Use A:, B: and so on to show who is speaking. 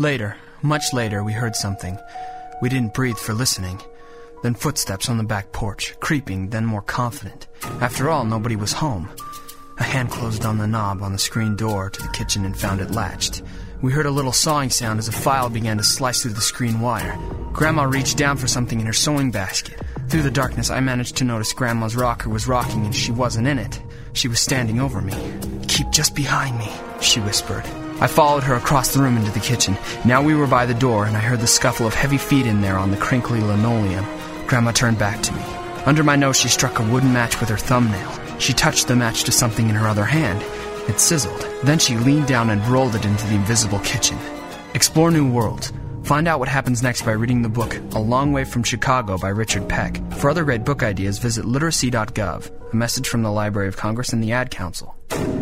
A: Later, much later, we heard something. We didn't breathe for listening. Then footsteps on the back porch, creeping, then more confident. After all, nobody was home. A hand closed on the knob on the screen door to the kitchen and found it latched. We heard a little sawing sound as a file began to slice through the screen wire. Grandma reached down for something in her sewing basket. Through the darkness, I managed to notice Grandma's rocker was rocking and she wasn't in it. She was standing over me. "Keep just behind me," she whispered. I followed her across the room into the kitchen. Now we were by the door, and I heard the scuffle of heavy feet in there on the crinkly linoleum. Grandma turned back to me. Under my nose, she struck a wooden match with her thumbnail. She touched the match to something in her other hand. It sizzled. Then she leaned down and rolled it into the invisible kitchen. Explore new worlds. Find out what happens next by reading the book A Long Way from Chicago by Richard Peck. For other great book ideas, visit literacy.gov. A message from the Library of Congress and the Ad Council.